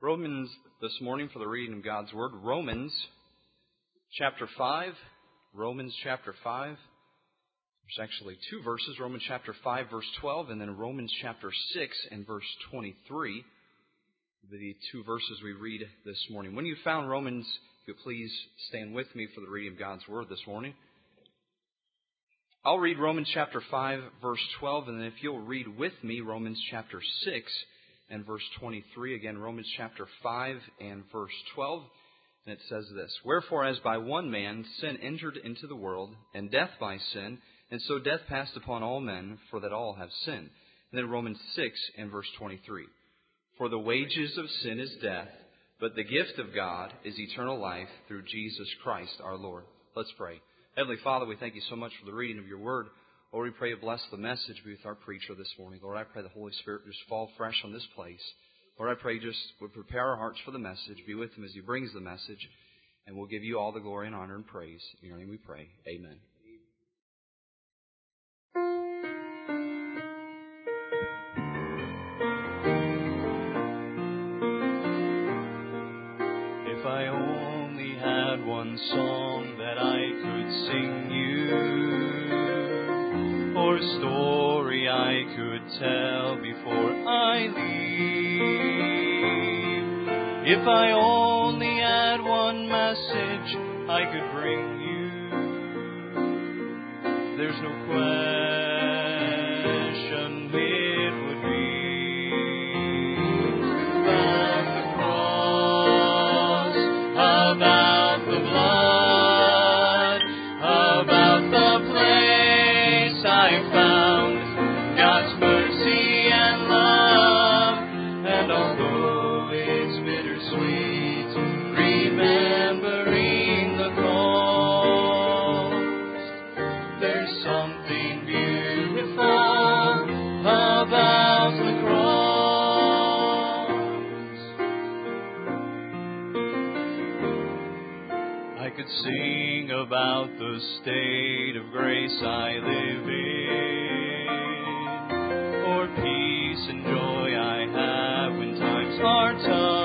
Romans this morning for the reading of God's Word. Romans chapter 5. Romans chapter 5. There's actually two verses. Romans chapter 5 verse 12 and then Romans chapter 6 and verse 23. The two verses we read this morning. When you found Romans, if you'll please stand with me for the reading of God's Word this morning. I'll read Romans chapter 5 verse 12 and then if you'll read with me Romans chapter 6 and verse 23. Again, Romans chapter 5 and verse 12. And it says this: Wherefore, as by one man sin entered into the world, and death by sin, and so death passed upon all men, for that all have sinned. And then Romans 6 and verse 23. For the wages of sin is death, but the gift of God is eternal life through Jesus Christ our Lord. Let's pray. Heavenly Father, we thank you so much for the reading of your word. Lord, we pray you bless the message with our preacher this morning. Lord, I pray the Holy Spirit just fall fresh on this place. Lord, I pray just would prepare our hearts for the message, be with him as he brings the message, and we'll give you all the glory and honor and praise. In your name we pray. Amen. If I only had one song that I could sing you, or a story I could tell before I leave. If I only had one message I could bring you, there's no question it would be about the cross, about the blood, about the place I found God's mercy and love. And although it's bittersweet, remembering the cost, there's something beautiful about the cross. I could sing about the state of grace I live in, or peace and joy I have when times are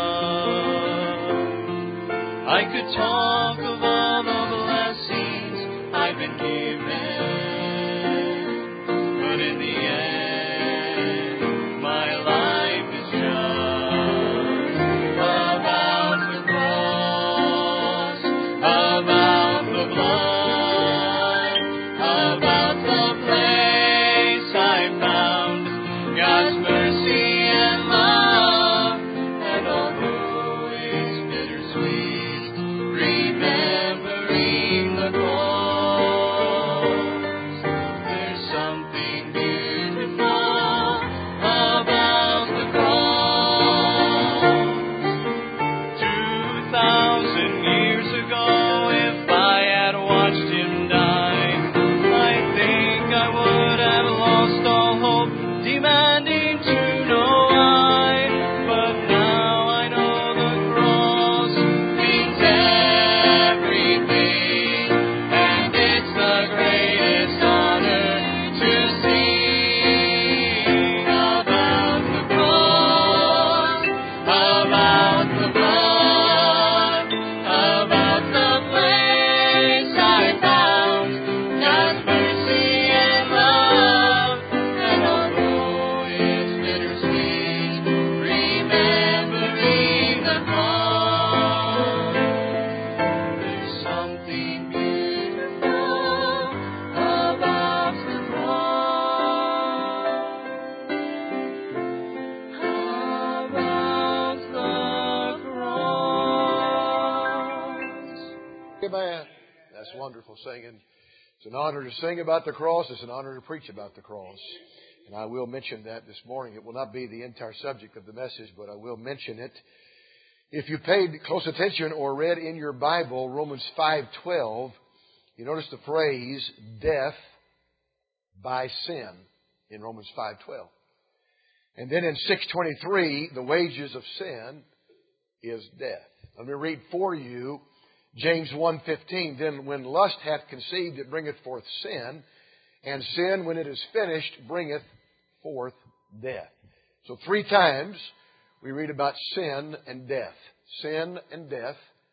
tough. I could talk of all the blessings I've been given, but in the end, my life is just about the cross, about the blood, about the place I found God's mercy and love. And although it's bittersweet, remembering the cross, there's something beautiful about the cross. 2,000 years ago, if I had watched him die, I think I would have lost all hope, demanding to know why. But now I know the cross means everything, and it's the greatest honor to sing about the cross, about the blood, about the place I found God's mercy and love. And although it's bittersweet, remembering the cross, there's something beautiful about the cross, about the cross. Amen. That's wonderful singing. It's an honor to sing about the cross. It's an honor to preach about the cross. And I will mention that this morning. It will not be the entire subject of the message, but I will mention it. If you paid close attention or read in your Bible Romans 5:12, you notice the phrase death by sin in Romans 5:12. And then in 6:23, the wages of sin is death. Let me read for you James 1:15. Then when lust hath conceived, it bringeth forth sin, and sin, when it is finished, bringeth forth death. So 3 times we read about sin and death. Sin and death.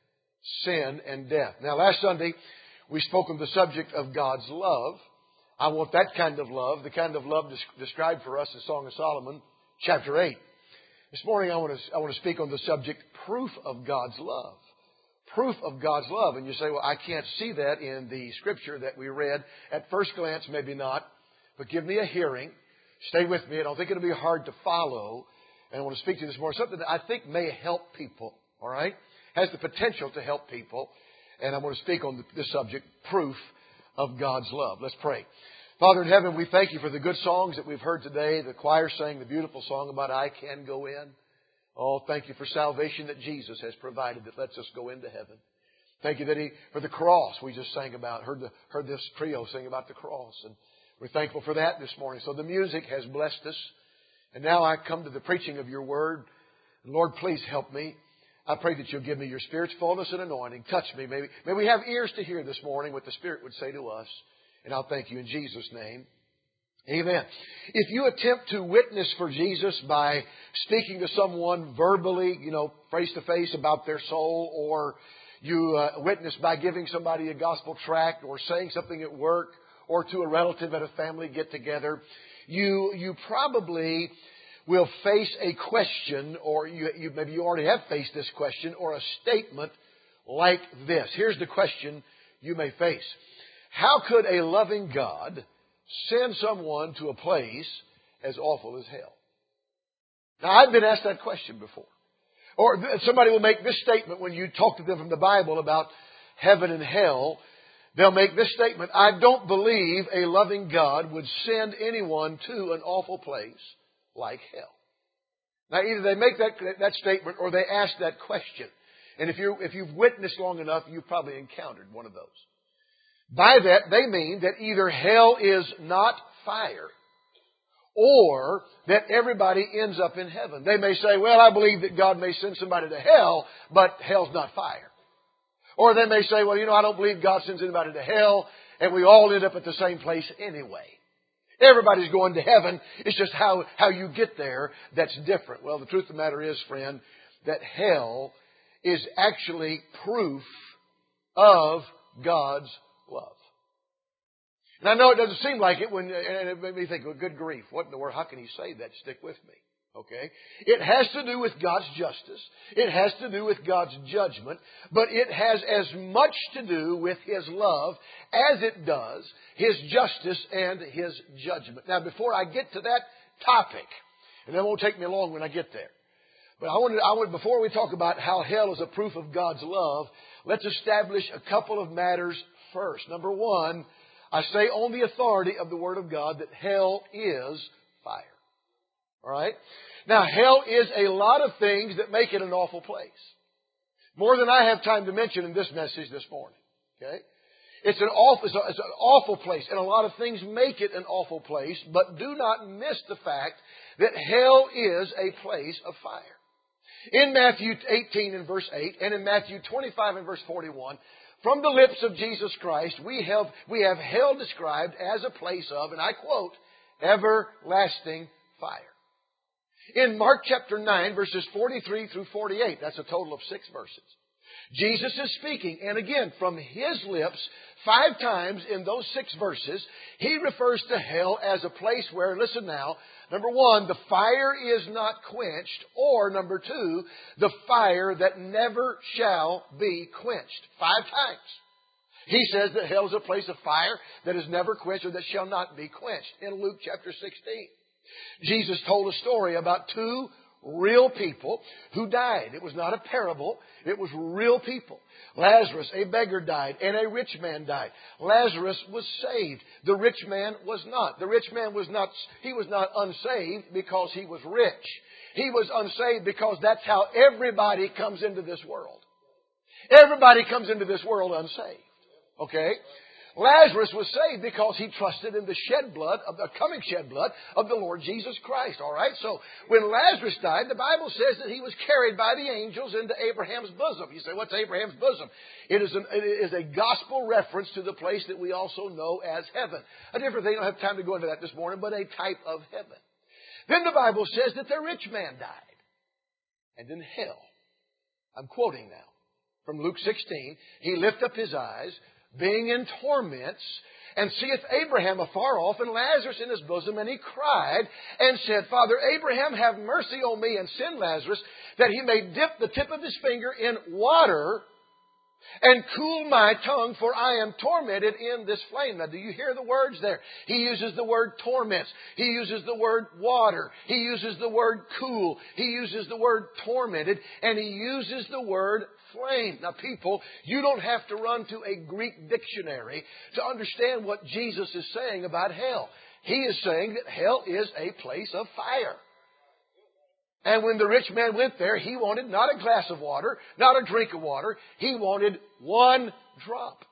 Sin and death. Now, last Sunday, we spoke on the subject of God's love. I want that kind of love, the kind of love described for us in Song of Solomon, chapter 8. This morning, I want to speak on the subject, proof of God's love. Proof of God's love. And you say, well, I can't see that in the Scripture that we read. At first glance, maybe not. But give me a hearing. Stay with me. I don't think it'll be hard to follow. And I want to speak to you this morning. Something that I think may help people. All right? Has the potential to help people. And I want to speak on this subject, proof of God's love. Let's pray. Father in heaven, we thank you for the good songs that we've heard today. The choir sang the beautiful song about I Can Go In. Oh, thank you for salvation that Jesus has provided that lets us go into heaven. Thank you that for the cross we just sang about. Heard this trio sing about the cross. And we're thankful for that this morning. So the music has blessed us. And now I come to the preaching of your word. And Lord, please help me. I pray that you'll give me your Spirit's fullness and anointing. Touch me. May we have ears to hear this morning what the Spirit would say to us. And I'll thank you in Jesus' name. Amen. If you attempt to witness for Jesus by speaking to someone verbally, face to face about their soul, or you witness by giving somebody a gospel tract or saying something at work or to a relative at a family get-together, you probably will face a question, or maybe you already have faced this question, or a statement like this. Here's the question you may face. How could a loving God send someone to a place as awful as hell? Now, I've been asked that question before. Or somebody will make this statement when you talk to them from the Bible about heaven and hell. They'll make this statement, I don't believe a loving God would send anyone to an awful place like hell. Now, either they make that statement or they ask that question. And if you've witnessed long enough, you've probably encountered one of those. By that, they mean that either hell is not fire or that everybody ends up in heaven. They may say, well, I believe that God may send somebody to hell, but hell's not fire. Or they may say, well, I don't believe God sends anybody to hell, and we all end up at the same place anyway. Everybody's going to heaven. It's just how you get there that's different. Well, the truth of the matter is, friend, that hell is actually proof of God's love. And I know it doesn't seem like it and it made me think, well, good grief, what in the world, how can he say that? Stick with me. Okay? It has to do with God's justice. It has to do with God's judgment. But it has as much to do with His love as it does His justice and His judgment. Now, before I get to that topic, and it won't take me long when I get there, but before we talk about how hell is a proof of God's love, let's establish a couple of matters first. Number one, I say on the authority of the Word of God that hell is fire. All right? Now, hell is a lot of things that make it an awful place. More than I have time to mention in this message this morning. Okay? It's an awful place, and a lot of things make it an awful place, but do not miss the fact that hell is a place of fire. In Matthew 18 and verse 8, and in Matthew 25 and verse 41, from the lips of Jesus Christ, we have hell described as a place of, and I quote, everlasting fire. In Mark chapter 9, verses 43 through 48, that's a total of 6 verses, Jesus is speaking, and again, from His lips, 5 times in those 6 verses, He refers to hell as a place where, listen now, number 1, the fire is not quenched, or number 2, the fire that never shall be quenched. 5 times. He says that hell is a place of fire that is never quenched or that shall not be quenched. In Luke chapter 16. Jesus told a story about 2 real people who died. It was not a parable. It was real people. Lazarus, a beggar, died, and a rich man died. Lazarus was saved. The rich man was not. The rich man was not unsaved because he was rich. He was unsaved because that's how everybody comes into this world. Everybody comes into this world unsaved. Okay? Lazarus was saved because he trusted in the coming shed blood of the Lord Jesus Christ. All right? So when Lazarus died, the Bible says that he was carried by the angels into Abraham's bosom. You say, what's Abraham's bosom? It is a gospel reference to the place that we also know as heaven. A different thing, I don't have time to go into that this morning, but a type of heaven. Then the Bible says that the rich man died. and in hell. I'm quoting now from Luke 16. He lift up his eyes, being in torments, and seeth Abraham afar off, and Lazarus in his bosom. And he cried and said, Father Abraham, have mercy on me, and send Lazarus, that he may dip the tip of his finger in water, and cool my tongue, for I am tormented in this flame. Now, do you hear the words there? He uses the word torments. He uses the word water. He uses the word cool. He uses the word tormented. And he uses the word flame. Now, people, you don't have to run to a Greek dictionary to understand what Jesus is saying about hell. He is saying that hell is a place of fire. And when the rich man went there, he wanted not a glass of water, not a drink of water. He wanted one drop.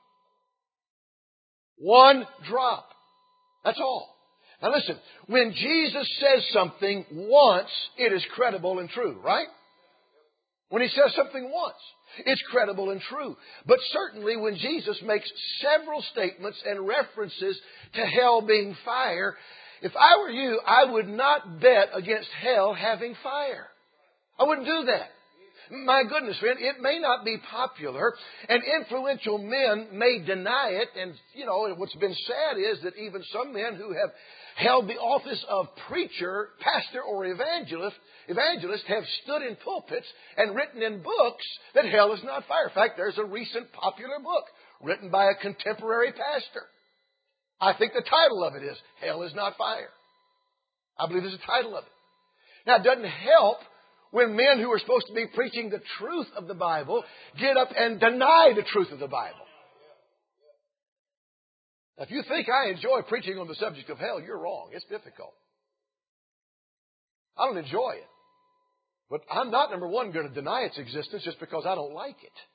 One drop. That's all. Now listen, when Jesus says something once, it is credible and true, right? When He says something once, it's credible and true. But certainly when Jesus makes several statements and references to hell being fire, if I were you, I would not bet against hell having fire. I wouldn't do that. My goodness, friend, it may not be popular, and influential men may deny it. And, what's been sad is that even some men who have held the office of preacher, pastor, or evangelist have stood in pulpits and written in books that hell is not fire. In fact, there's a recent popular book written by a contemporary pastor. I think the title of it is Hell is Not Fire. I believe there's a title of it. Now, it doesn't help when men who are supposed to be preaching the truth of the Bible get up and deny the truth of the Bible. Now, if you think I enjoy preaching on the subject of hell, you're wrong. It's difficult. I don't enjoy it. But I'm not, number one, going to deny its existence just because I don't like it.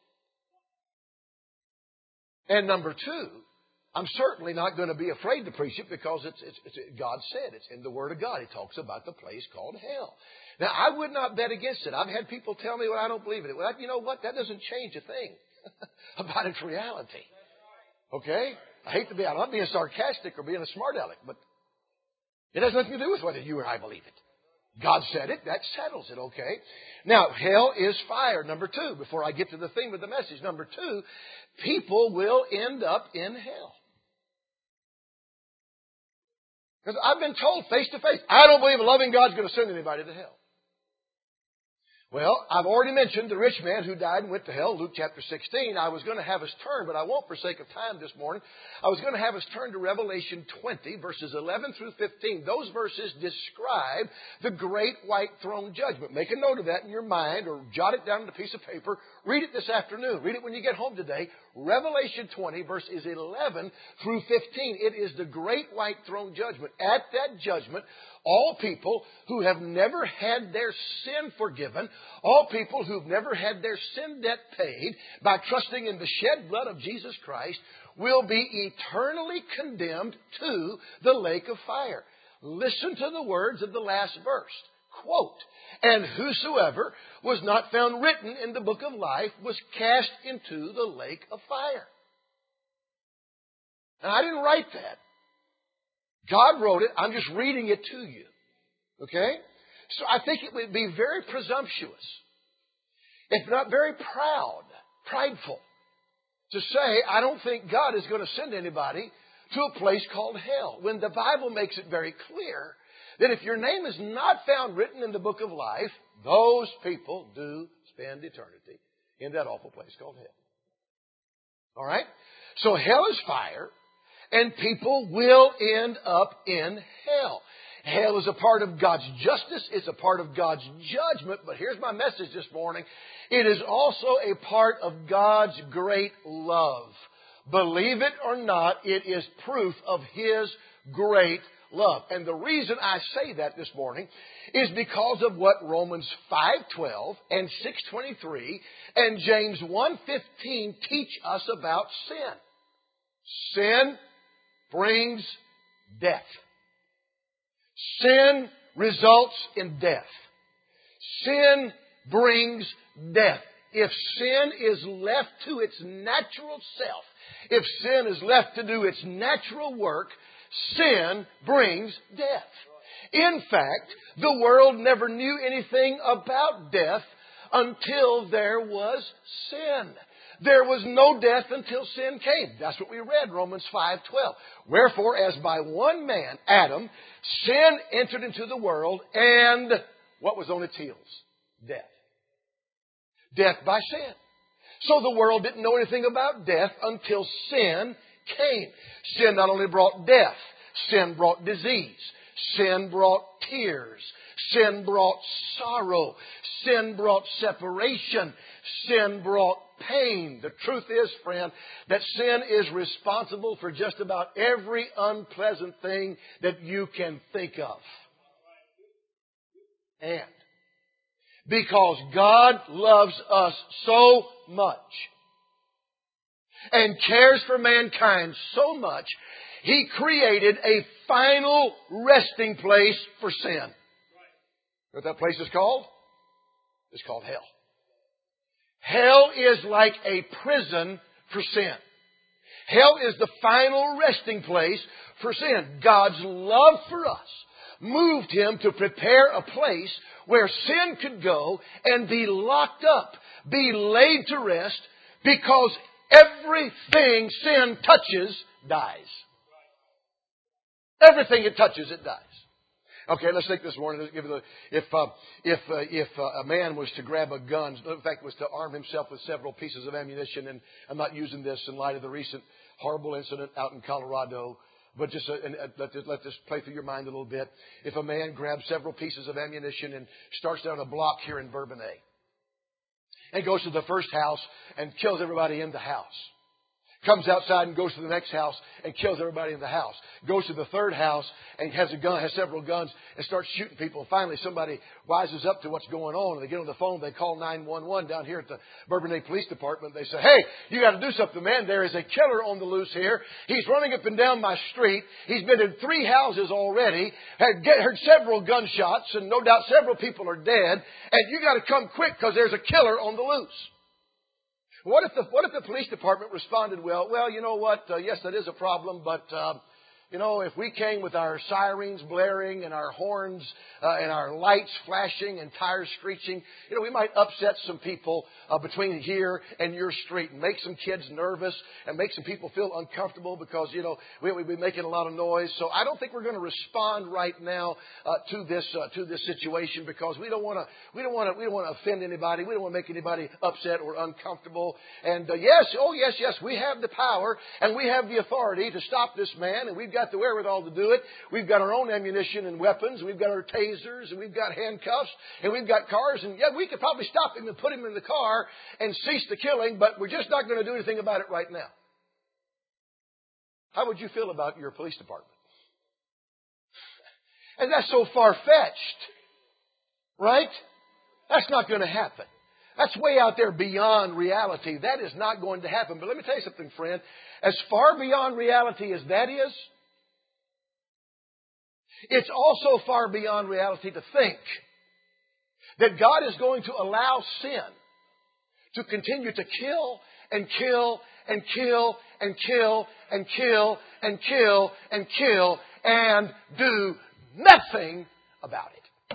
And number two, I'm certainly not going to be afraid to preach it because it's God said. It's in the Word of God. He talks about the place called hell. Now, I would not bet against it. I've had people tell me, well, I don't believe in it. Well, you know what? That doesn't change a thing about its reality. Okay? I'm not being sarcastic or being a smart aleck, but it has nothing to do with whether you or I believe it. God said it. That settles it, okay? Now, hell is fire. Number two, before I get to the theme of the message. Number two, people will end up in hell. Because I've been told face to face, I don't believe a loving God's going to send anybody to hell. Well, I've already mentioned the rich man who died and went to hell, Luke chapter 16. I was going to have us turn, but I won't for sake of time this morning. I was going to have us turn to Revelation 20, verses 11 through 15. Those verses describe the great white throne judgment. Make a note of that in your mind or jot it down on a piece of paper. Read it this afternoon. Read it when you get home today. Revelation 20, verses 11 through 15. It is the great white throne judgment. At that judgment, all people who have never had their sin forgiven, all people who've never had their sin debt paid by trusting in the shed blood of Jesus Christ will be eternally condemned to the lake of fire. Listen to the words of the last verse. Quote, and whosoever was not found written in the book of life was cast into the lake of fire. And I didn't write that. God wrote it. I'm just reading it to you. Okay? So I think it would be very presumptuous, if not very prideful, to say, I don't think God is going to send anybody to a place called hell, when the Bible makes it very clear that if your name is not found written in the book of life, those people do spend eternity in that awful place called hell. All right? So hell is fire. And people will end up in hell. Hell is a part of God's justice. It's a part of God's judgment. But here's my message this morning. It is also a part of God's great love. Believe it or not, it is proof of His great love. And the reason I say that this morning is because of what Romans 5:12 and 6:23 and James 1:15 teach us about sin. Sin brings death. Sin results in death. Sin brings death. If sin is left to its natural self, if sin is left to do its natural work, sin brings death. In fact, the world never knew anything about death until there was sin. There was no death until sin came. That's what we read, Romans 5:12. Wherefore, as by one man, Adam, sin entered into the world, and what was on its heels? Death. Death by sin. So the world didn't know anything about death until sin came. Sin not only brought death, sin brought disease. Sin brought tears. Sin brought sorrow. Sin brought separation. Sin brought pain. The truth is, friend, that sin is responsible for just about every unpleasant thing that you can think of. And because God loves us so much and cares for mankind so much, He created a final resting place for sin. You know what that place is called? It's called hell. Hell is like a prison for sin. Hell is the final resting place for sin. God's love for us moved Him to prepare a place where sin could go and be locked up, be laid to rest, because everything sin touches dies. Everything it touches, it dies. Okay, let's think this morning. If a man was to grab a gun, in fact, was to arm himself with several pieces of ammunition, and I'm not using this in light of the recent horrible incident out in Colorado, but just let this play through your mind a little bit. If a man grabs several pieces of ammunition and starts down a block here in Bourbonnais, and goes to the first house and kills everybody in the house. Comes outside and goes to the next house and kills everybody in the house. Goes to the third house and has several guns and starts shooting people. Finally, somebody wises up to what's going on, and they get on the phone. They call 911 down here at the Bourbonnais Police Department. They say, "Hey, you got to do something, man. There is a killer on the loose here. He's running up and down my street. He's been in 3 houses already. Heard several gunshots, and no doubt several people are dead. And you got to come quick because there's a killer on the loose." What if the police department responded, well, you know what? Yes, that is a problem, but if we came with our sirens blaring and our horns and our lights flashing and tires screeching, we might upset some people between here and your street and make some kids nervous and make some people feel uncomfortable because, we'd be making a lot of noise. So I don't think we're going to respond right now to this situation because we don't want to offend anybody. We don't want to make anybody upset or uncomfortable. And yes, we have the power and we have the authority to stop this man, and we've got the wherewithal to do it. We've got our own ammunition and weapons. We've got our tasers, and we've got handcuffs, and we've got cars. And we could probably stop him and put him in the car and cease the killing, but we're just not going to do anything about it right now. How would you feel about your police department? And that's so far-fetched, right? That's not going to happen. That's way out there beyond reality. That is not going to happen. But let me tell you something, friend. As far beyond reality as that is, it's also far beyond reality to think that God is going to allow sin to continue to kill and kill and kill and kill and kill and kill and kill and do nothing about it.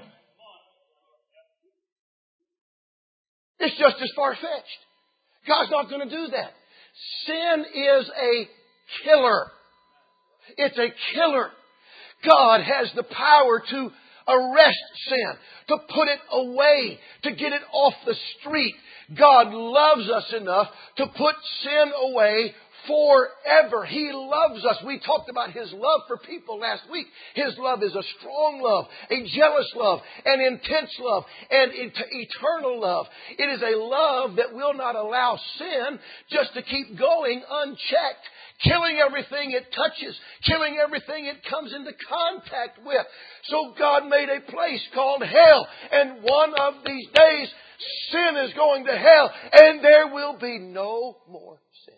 It's just as far-fetched. God's not going to do that. Sin is a killer. It's a killer. God has the power to arrest sin, to put it away, to get it off the street. God loves us enough to put sin away forever. He loves us. We talked about His love for people last week. His love is a strong love, a jealous love, an intense love, and eternal love. It is a love that will not allow sin just to keep going unchecked, killing everything it touches, killing everything it comes into contact with. So God made a place called hell, and one of these days sin is going to hell, and there will be no more sin.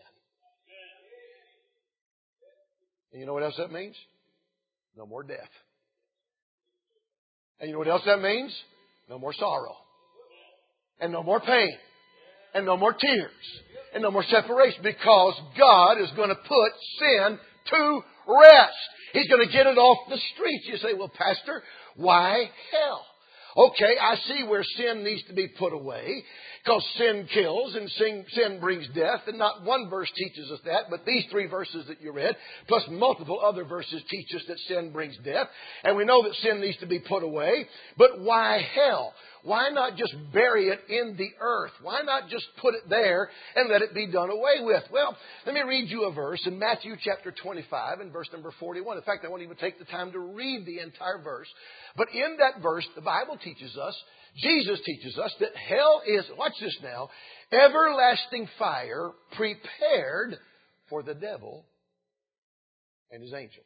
And you know what else that means? No more death. And you know what else that means? No more sorrow. And no more pain. And no more tears. And no more separation. Because God is going to put sin to rest. He's going to get it off the streets. You say, well, Pastor, why hell? Okay, I see where sin needs to be put away, because sin kills and sin brings death, and not one verse teaches us that, but these 3 verses that you read, plus multiple other verses teach us that sin brings death, and we know that sin needs to be put away. But why hell? Why not just bury it in the earth? Why not just put it there and let it be done away with? Well, let me read you a verse in Matthew chapter 25 and verse number 41. In fact, I won't even take the time to read the entire verse. But in that verse, the Bible teaches us, Jesus teaches us, that hell is, watch this now, everlasting fire prepared for the devil and his angels.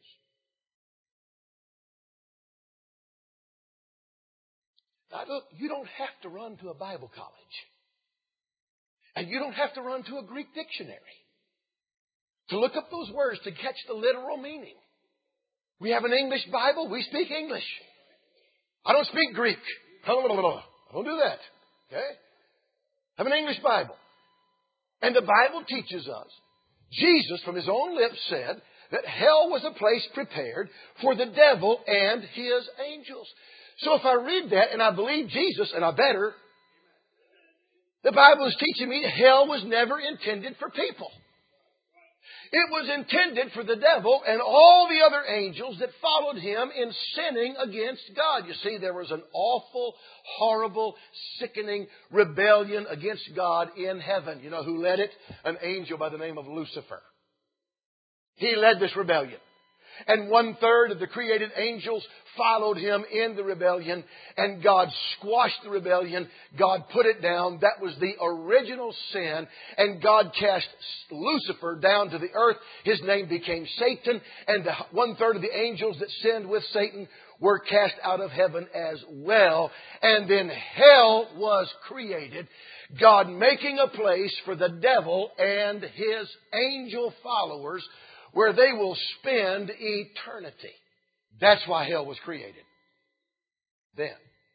Now, look, you don't have to run to a Bible college. And you don't have to run to a Greek dictionary to look up those words to catch the literal meaning. We have an English Bible. We speak English. I don't speak Greek. I don't do that. Okay? I have an English Bible. And the Bible teaches us, Jesus from his own lips said that hell was a place prepared for the devil and his angels. So if I read that and I believe Jesus, and I better, the Bible is teaching me hell was never intended for people. It was intended for the devil and all the other angels that followed him in sinning against God. You see, there was an awful, horrible, sickening rebellion against God in heaven. You know who led it? An angel by the name of Lucifer. He led this rebellion. And 1/3 of the created angels followed him in the rebellion. And God squashed the rebellion. God put it down. That was the original sin. And God cast Lucifer down to the earth. His name became Satan. And the 1/3 of the angels that sinned with Satan were cast out of heaven as well. And then hell was created. God making a place for the devil and his angel followers where they will spend eternity. That's why hell was created. Then,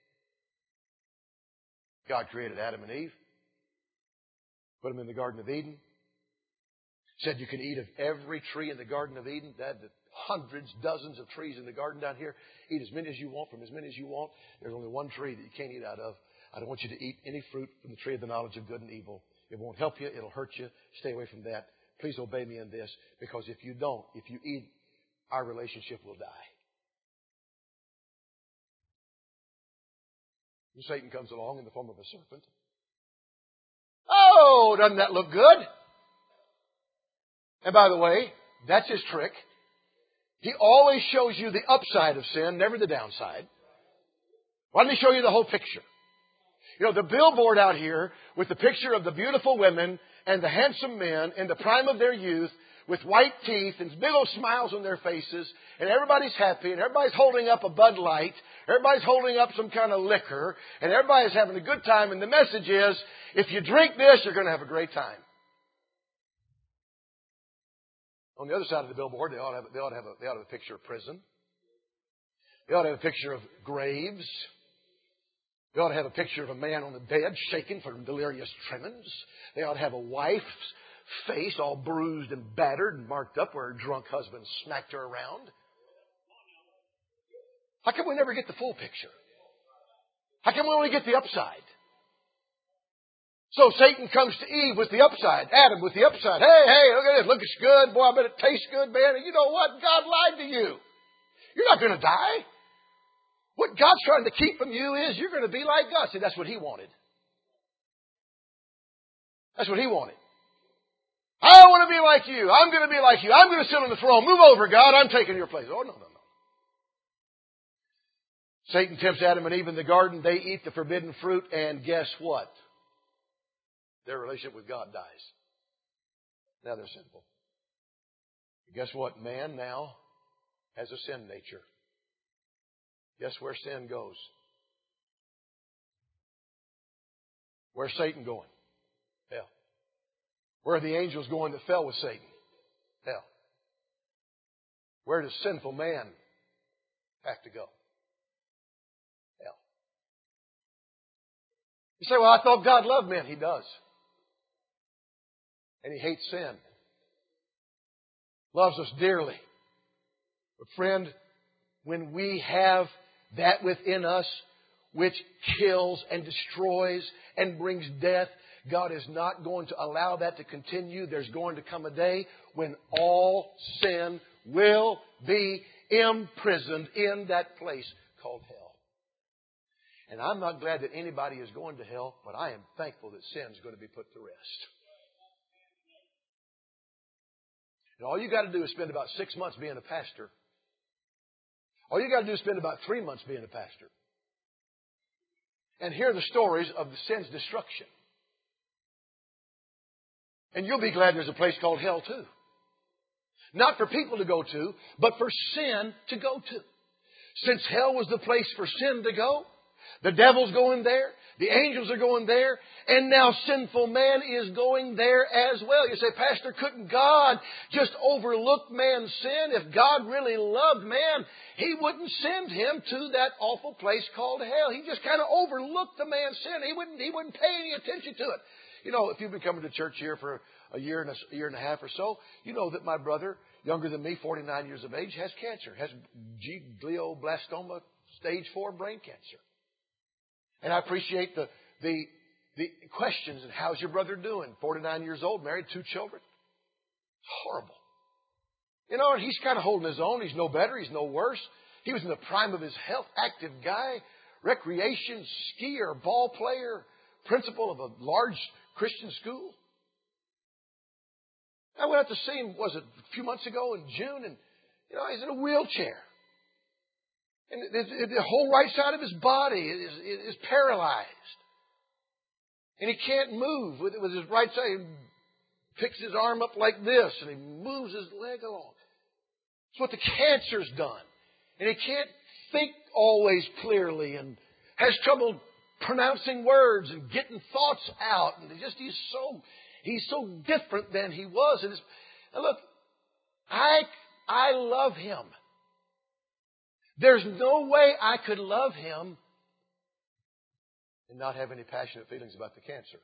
God created Adam and Eve, put them in the Garden of Eden, said you can eat of every tree in the Garden of Eden. That hundreds, dozens of trees in the garden down here. Eat as many as you want from as many as you want. There's only one tree that you can't eat out of. I don't want you to eat any fruit from the tree of the knowledge of good and evil. It won't help you. It'll hurt you. Stay away from that. Please obey me in this, because if you don't, if you eat, our relationship will die. And Satan comes along in the form of a serpent. Oh, doesn't that look good? And by the way, that's his trick. He always shows you the upside of sin, never the downside. Why doesn't he show you the whole picture? You know, the billboard out here with the picture of the beautiful women and the handsome men in the prime of their youth with white teeth and big old smiles on their faces, and everybody's happy, and everybody's holding up a Bud Light, everybody's holding up some kind of liquor, and everybody's having a good time, and the message is, if you drink this, you're going to have a great time. On the other side of the billboard, they ought to have a picture of prison. They ought to have a picture of graves. They ought to have a picture of a man on the bed shaking from delirious tremens. They ought to have a wife's face all bruised and battered and marked up where her drunk husband smacked her around. How come we never get the full picture? How come we only get the upside? So Satan comes to Eve with the upside. Adam with the upside. Hey, look at this. Looks good. Boy, I bet it tastes good, man. And you know what? God lied to you. You're not going to die. What God's trying to keep from you is you're going to be like God. See, that's what He wanted. That's what He wanted. I want to be like you. I'm going to be like you. I'm going to sit on the throne. Move over, God. I'm taking your place. Oh, no. Satan tempts Adam and Eve in the garden. They eat the forbidden fruit. And guess what? Their relationship with God dies. Now they're sinful. Guess what? Man now has a sin nature. Guess where sin goes? Where's Satan going? Hell. Where are the angels going that fell with Satan? Hell. Where does sinful man have to go? Hell. You say, well, I thought God loved men. He does. And He hates sin. Loves us dearly. But friend, when we have that within us, which kills and destroys and brings death. God is not going to allow that to continue. There's going to come a day when all sin will be imprisoned in that place called hell. And I'm not glad that anybody is going to hell, but I am thankful that sin is going to be put to rest. And all you got to do is spend about 6 months being a pastor. All you got to do is spend about 3 months being a pastor. And hear the stories of the sin's destruction. And you'll be glad there's a place called hell too. Not for people to go to, but for sin to go to. Since hell was the place for sin to go, the devil's going there, the angels are going there, and now sinful man is going there as well. You say, Pastor, couldn't God just overlook man's sin? If God really loved man, He wouldn't send him to that awful place called hell. He just kind of overlooked the man's sin. He wouldn't pay any attention to it. You know, if you've been coming to church here for a year and a half or so, you know that my brother, younger than me, 49 years of age, has cancer, has glioblastoma, stage 4 brain cancer. And I appreciate the questions and how's your brother doing? 49 years old, married, 2 children. Horrible. You know, and he's kind of holding his own. He's no better. He's no worse. He was in the prime of his health, active guy, recreation, skier, ball player, principal of a large Christian school. I went out to see him, a few months ago in June, and you know, he's in a wheelchair. And the whole right side of his body is paralyzed. And he can't move with his right side. He picks his arm up like this, and he moves his leg along. It's what the cancer's done. And he can't think always clearly, and has trouble pronouncing words and getting thoughts out. And he's so different than he was. And look, I love him. There's no way I could love him and not have any passionate feelings about the cancer.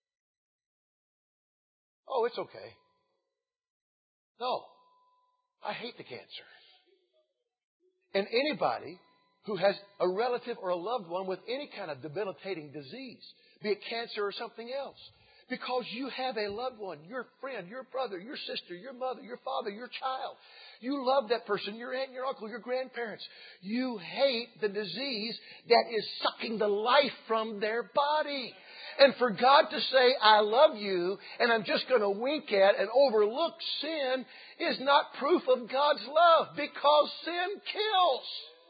Oh, it's okay. No, I hate the cancer. And anybody who has a relative or a loved one with any kind of debilitating disease, be it cancer or something else, because you have a loved one, your friend, your brother, your sister, your mother, your father, your child. You love that person, your aunt, your uncle, your grandparents. You hate the disease that is sucking the life from their body. And for God to say, I love you, and I'm just going to wink at and overlook sin is not proof of God's love, because sin kills.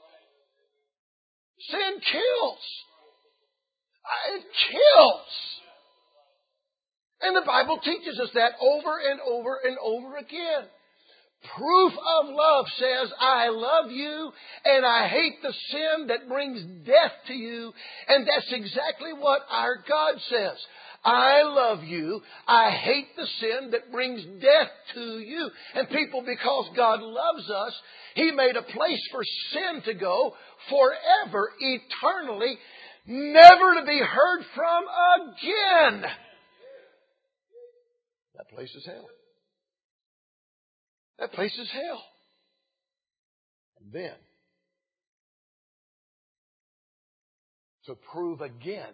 Sin kills. It kills. And the Bible teaches us that over and over and over again. Proof of love says, I love you and I hate the sin that brings death to you. And that's exactly what our God says. I love you. I hate the sin that brings death to you. And people, because God loves us, He made a place for sin to go forever, eternally, never to be heard from again. That place is hell. That place is hell. And then, to prove again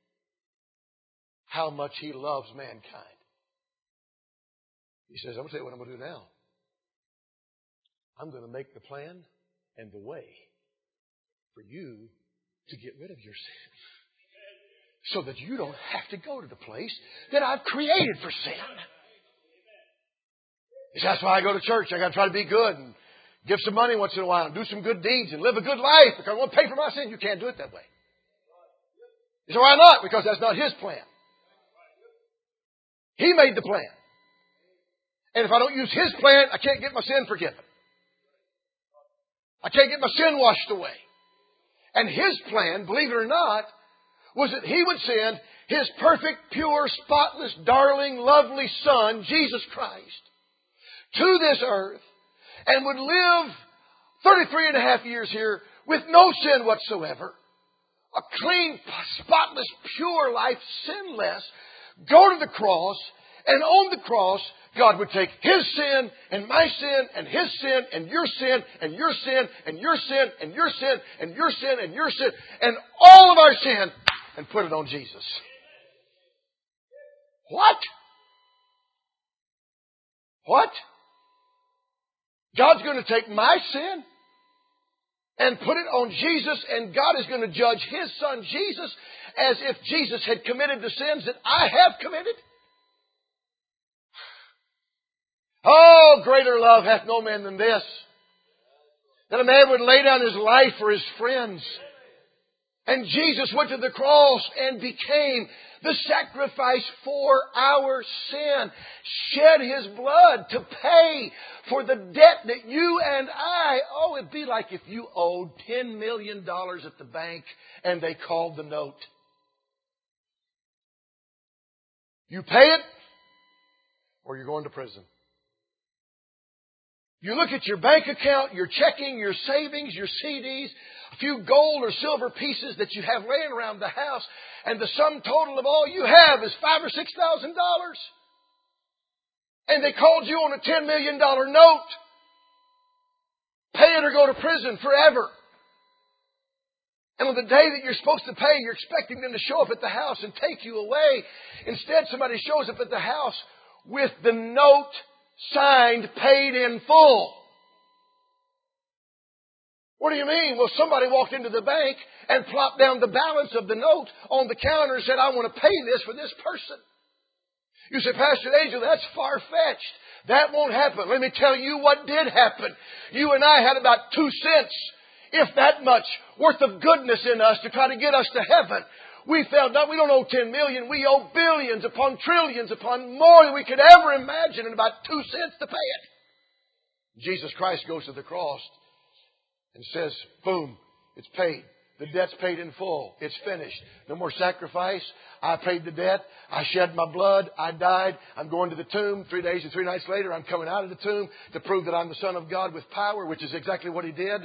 how much He loves mankind, He says, I'm going to tell you what I'm going to do now. I'm going to make the plan and the way for you to get rid of your sin, so that you don't have to go to the place that I've created for sin. That's why I go to church. I got to try to be good and give some money once in a while and do some good deeds and live a good life because I want to pay for my sin. You can't do it that way. You say, why not? Because that's not His plan. He made the plan. And if I don't use His plan, I can't get my sin forgiven. I can't get my sin washed away. And His plan, believe it or not, was that He would send His perfect, pure, spotless, darling, lovely Son, Jesus Christ, to this earth and would live 33 and a half years here with no sin whatsoever. A clean, spotless, pure life, sinless, go to the cross, and on the cross God would take His sin and my sin and His sin and your sin and your sin and your sin and your sin and your sin and your sin and all of our sin and put it on Jesus. What? What? God's going to take my sin and put it on Jesus, and God is going to judge His Son Jesus as if Jesus had committed the sins that I have committed? Oh, greater love hath no man than this, that a man would lay down his life for his friends. And Jesus went to the cross and became the sacrifice for our sin. Shed His blood to pay for the debt that you and I owe. It'd be like if you owed $10 million at the bank and they called the note. You pay it or you're going to prison. You look at your bank account, your checking, your savings, your CDs, a few gold or silver pieces that you have laying around the house, and the sum total of all you have is $5,000 or $6,000. And they called you on a $10 million note. Pay it or go to prison forever. And on the day that you're supposed to pay, you're expecting them to show up at the house and take you away. Instead, somebody shows up at the house with the note signed, paid in full. What do you mean? Well, somebody walked into the bank and plopped down the balance of the note on the counter and said, I want to pay this for this person. You say, Pastor Angel, that's far-fetched. That won't happen. Let me tell you what did happen. You and I had about 2 cents, if that much, worth of goodness in us to try to get us to heaven. We felt that we don't owe 10 million. We owe billions upon trillions upon more than we could ever imagine, and about 2 cents to pay it. Jesus Christ goes to the cross and says, boom, it's paid. The debt's paid in full. It's finished. No more sacrifice. I paid the debt. I shed my blood. I died. I'm going to the tomb. 3 days and 3 nights later, I'm coming out of the tomb to prove that I'm the Son of God with power, which is exactly what He did.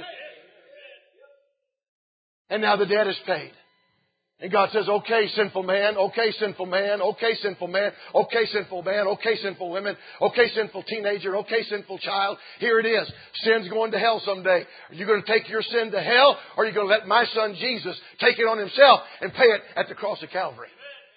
And now the debt is paid. And God says, okay, sinful man, okay, sinful man, okay, sinful man, okay, sinful man, okay, sinful women, okay, sinful teenager, okay, sinful child. Here it is. Sin's going to hell someday. Are you going to take your sin to hell, or are you going to let my Son Jesus take it on Himself and pay it at the cross of Calvary?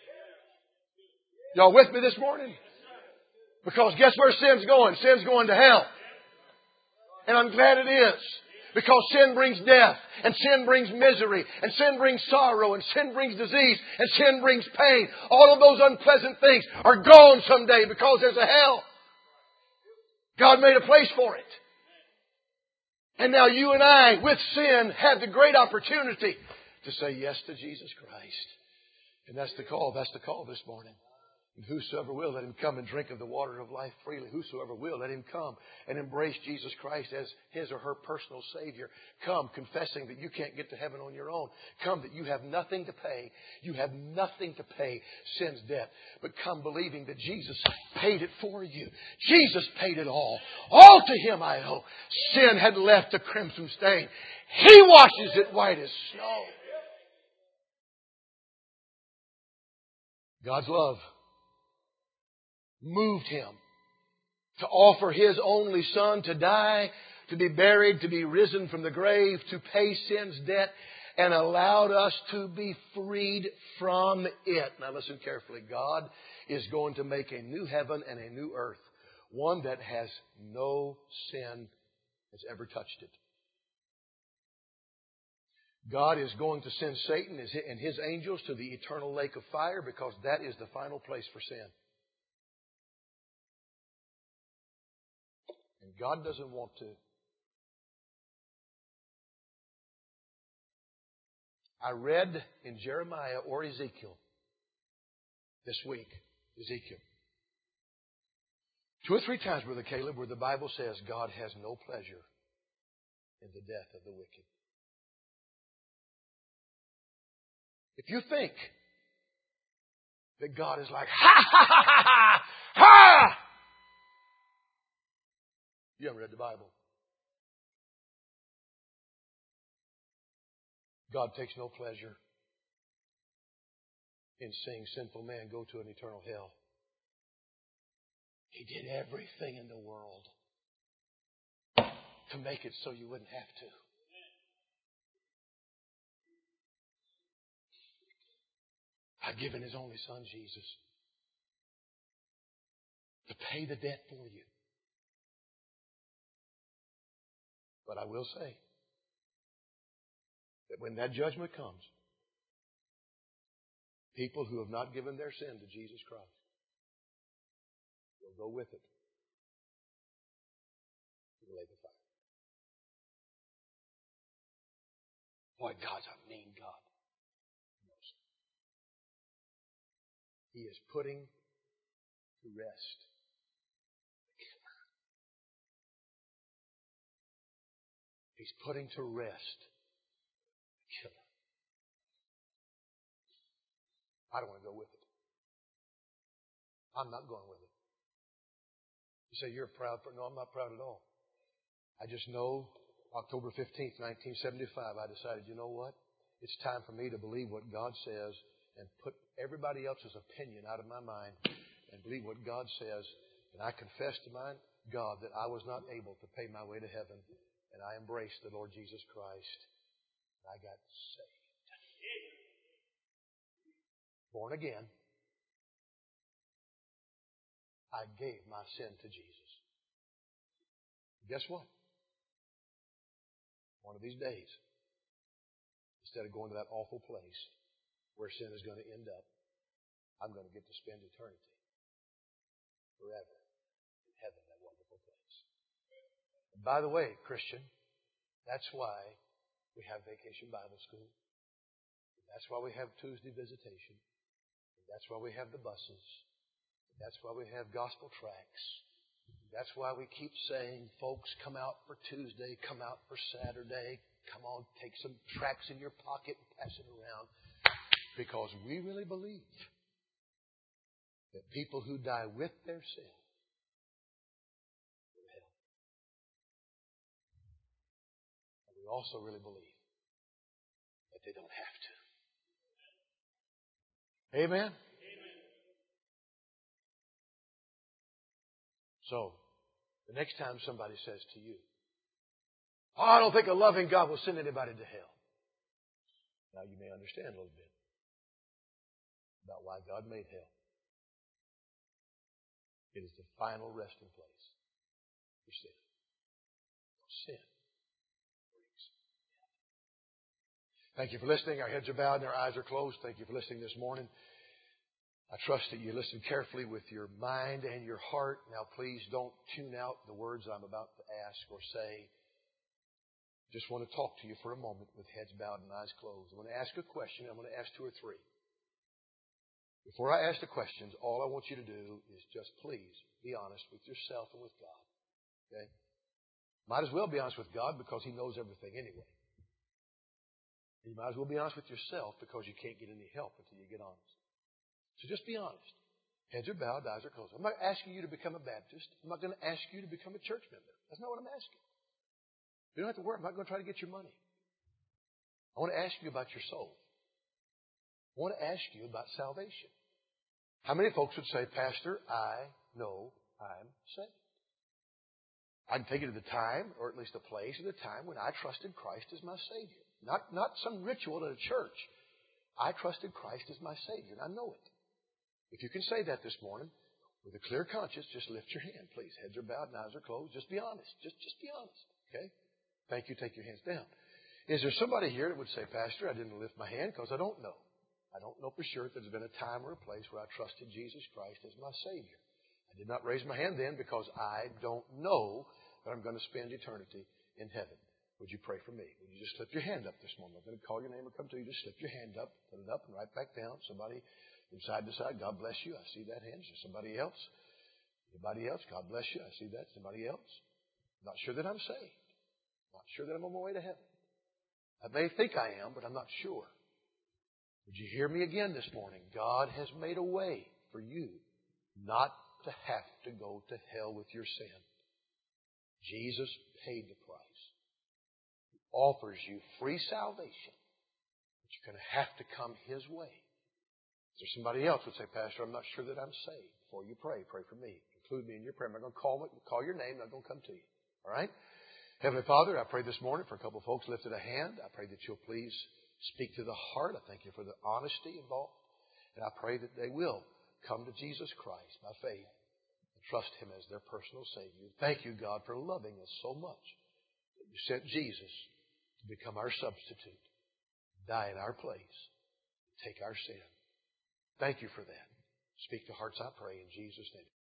Y'all with me this morning? Because guess where sin's going? Sin's going to hell. And I'm glad it is. Because sin brings death, and sin brings misery, and sin brings sorrow, and sin brings disease, and sin brings pain. All of those unpleasant things are gone someday because there's a hell. God made a place for it. And now you and I, with sin, have the great opportunity to say yes to Jesus Christ. And that's the call. That's the call this morning. And whosoever will, let him come and drink of the water of life freely. Whosoever will, let him come and embrace Jesus Christ as his or her personal Savior. Come confessing that you can't get to heaven on your own. Come that you have nothing to pay. You have nothing to pay sin's debt. But come believing that Jesus paid it for you. Jesus paid it all. All to Him I owe. Sin had left a crimson stain. He washes it white as snow. God's love moved Him to offer His only Son to die, to be buried, to be risen from the grave, to pay sin's debt, and allowed us to be freed from it. Now listen carefully. God is going to make a new heaven and a new earth, one that has no sin has ever touched it. God is going to send Satan and his angels to the eternal lake of fire, because that is the final place for sin. And God doesn't want to. I read in Jeremiah or Ezekiel this week, Ezekiel, 2 or 3 times, Brother Caleb, where the Bible says God has no pleasure in the death of the wicked. If you think that God is like, ha, ha, ha, ha, ha, ha, you haven't read the Bible. God takes no pleasure in seeing sinful man go to an eternal hell. He did everything in the world to make it so you wouldn't have to. I've given His only Son, Jesus, to pay the debt for you. But I will say that when that judgment comes, people who have not given their sin to Jesus Christ will go with it to the lake of fire. Boy, God's a mean God. He is putting to rest the killer. He's putting to rest the killer. I don't want to go with it. I'm not going with it. You say, you're proud. No, I'm not proud at all. I just know October 15th, 1975, I decided, you know what? It's time for me to believe what God says and put everybody else's opinion out of my mind and believe what God says. And I confessed to my God that I was not able to pay my way to heaven. And I embraced the Lord Jesus Christ. And I got saved. Born again. I gave my sin to Jesus. Guess what? One of these days, instead of going to that awful place where sin is going to end up, I'm going to get to spend eternity forever in heaven, that wonderful place. And by the way, Christian, that's why we have Vacation Bible School. That's why we have Tuesday visitation. That's why we have the buses. That's why we have gospel tracts. That's why we keep saying, folks, come out for Tuesday, come out for Saturday. Come on, take some tracts in your pocket and pass it around. Because we really believe that people who die with their sin go to hell. And we also really believe that they don't have to. Amen? So, the next time somebody says to you, oh, I don't think a loving God will send anybody to hell. Now you may understand a little bit about why God made hell. It is the final resting place for sin. Sin brings death. Thank you for listening. Our heads are bowed and our eyes are closed. Thank you for listening this morning. I trust that you listened carefully with your mind and your heart. Now, please don't tune out the words I'm about to ask or say. Just want to talk to you for a moment with heads bowed and eyes closed. I'm going to ask a question. I'm going to ask two or three. Before I ask the questions, all I want you to do is just please be honest with yourself and with God. Okay? Might as well be honest with God because He knows everything anyway. You might as well be honest with yourself because you can't get any help until you get honest. So just be honest. Heads are bowed, eyes are closed. I'm not asking you to become a Baptist. I'm not going to ask you to become a church member. That's not what I'm asking. You don't have to worry. I'm not going to try to get your money. I want to ask you about your soul. I want to ask you about salvation. How many folks would say, Pastor, I know I'm saved? I can take you to the time, or at least a place at a time when I trusted Christ as my Savior. Not some ritual at a church. I trusted Christ as my Savior, and I know it. If you can say that this morning with a clear conscience, just lift your hand, please. Heads are bowed and eyes are closed. Just be honest. Just be honest. Okay? Thank you. Take your hands down. Is there somebody here that would say, Pastor, I didn't lift my hand because I don't know. I don't know for sure if there's been a time or a place where I trusted Jesus Christ as my Savior. I did not raise my hand then because I don't know that I'm going to spend eternity in heaven. Would you pray for me? Would you just slip your hand up this morning? I'm going to call your name or come to you. Just slip your hand up, put it up, and right back down. Somebody from side to side. God bless you. I see that hand. Is there somebody else? Anybody else? God bless you. I see that. Somebody else? Not sure that I'm saved. Not sure that I'm on my way to heaven. I may think I am, but I'm not sure. Would you hear me again this morning? God has made a way for you not to have to go to hell with your sin. Jesus paid the price. He offers you free salvation, but you're going to have to come His way. Is there somebody else who would say, Pastor, I'm not sure that I'm saved? Before you pray for me. include me in your prayer. I'm not going to call your name. I'm not going to come to you. All right? Heavenly Father, I pray this morning for a couple of folks lifted a hand. I pray that you'll please speak to the heart. I thank you for the honesty involved. And I pray that they will come to Jesus Christ by faith and trust Him as their personal Savior. Thank you, God, for loving us so much that you sent Jesus to become our substitute, die in our place, take our sin. Thank you for that. Speak to hearts, I pray, in Jesus' name.